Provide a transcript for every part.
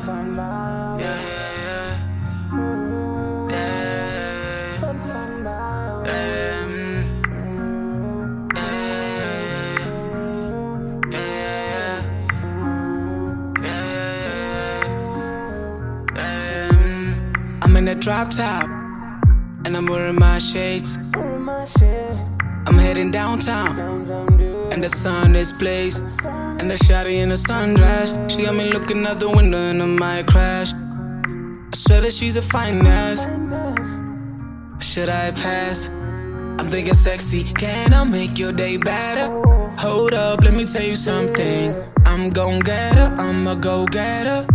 Yeah, yeah, yeah. I'm in a drop top, and I'm wearing my shades. I'm heading downtown, and the sun is blazed. And the shawty in the sundress, she got me looking out the window and I might crash. I swear that she's the finest. Should I pass? I'm thinking sexy, can I make your day better? Hold up, let me tell you something. I'm gon' get her, I'ma go get her.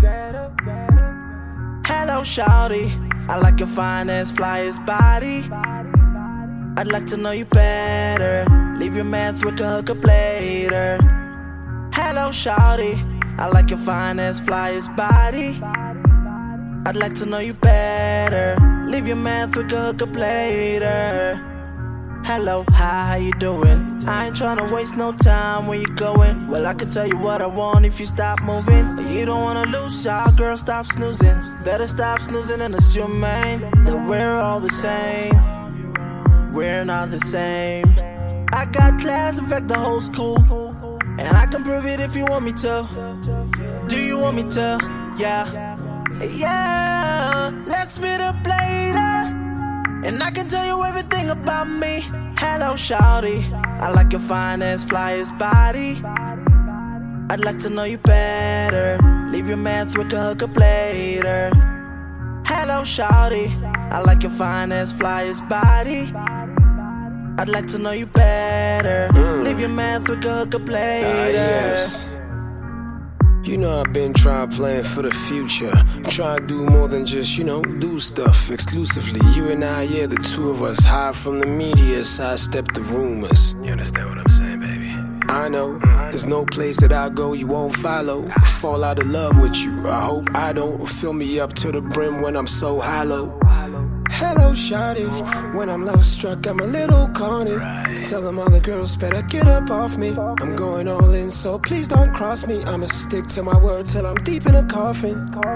Hello shawty, I like your finest, flyest body. I'd like to know you better. Leave your man with a hookup later. Hello shawty, I like your finest, flyest body. I'd like to know you better. Leave your man with a hookup later. Hello, hi, how you doing? I ain't tryna waste no time, where you going? Well, I can tell you what I want if you stop moving. But you don't wanna lose, y'all, girl, stop snoozing. Better stop snoozing and assume, man, that we're all the same. We're not the same. I got class, in fact, the whole school. And I can prove it if you want me to. Do you want me to? Yeah. Yeah, let's meet up later. And I can tell you everything about me. Hello, shawty, I like your finest, flyest body. I'd like to know you better. Leave your man with a hookup later. Hello, shawty, I like your finest, flyest body. I'd like to know you better. Leave your man with a hookup later. Yes. You know I've been trying to plan for the future. I'm trying to do more than just, do stuff exclusively. You and I, yeah, the two of us, hide from the media, sidestep the rumors. You understand what I'm saying, baby? I know, there's no place that I go you won't follow. Fall out of love with you, I hope I don't. Fill me up to the brim when I'm so hollow. Hello, shawty. When I'm love struck, I'm a little corny. Tell them other girls better get up off me. I'm going all in, so please don't cross me. I'ma stick to my word till I'm deep in a coffin.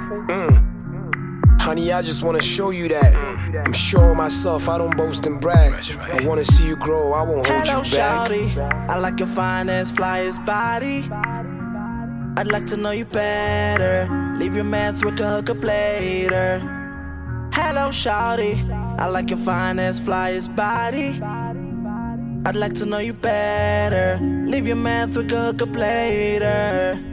Honey, I just wanna show you that I'm sure of myself, I don't boast and brag. I wanna see you grow, I won't hold Hello, you back. shawty, I like your finest, flyest body. I'd like to know you better. Leave your man with a hookup later. Hello, shawty, I like your finest, flyest body. I'd like to know you better. Leave your man with a hookup later.